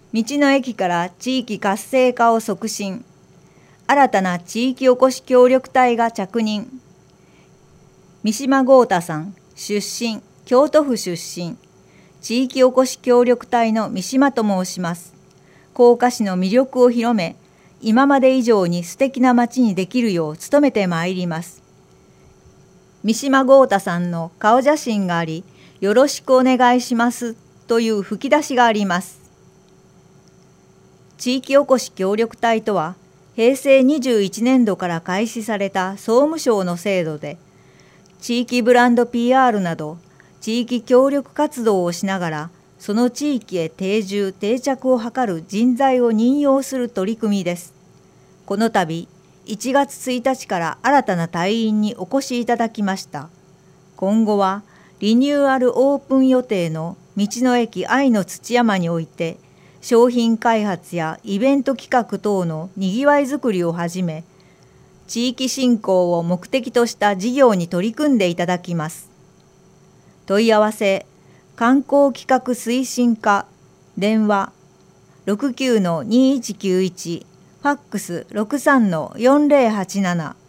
道の駅から地域活性化を促進。新たな地域おこし協力隊が着任。三島豪太さん、出身、京都府出身。地域おこし協力隊の三島と申します。甲賀市の魅力を広め、今まで以上に素敵な街にできるよう努めてまいります。三島豪太さんの顔写真があり、よろしくお願いしますという吹き出しがあります。地域おこし協力隊とは、平成21年度から開始された総務省の制度で、地域ブランド PR など地域協力活動をしながら、その地域へ定住・定着を図る人材を任用する取り組みです。この度、1月1日から新たな隊員にお越しいただきました。今後は、リニューアルオープン予定の道の駅愛の土山において、商品開発やイベント企画等のにぎわいづくりをはじめ、地域振興を目的とした事業に取り組んでいただきます。問い合わせ、観光企画推進課、電話 69-2191、ファックス 63-4087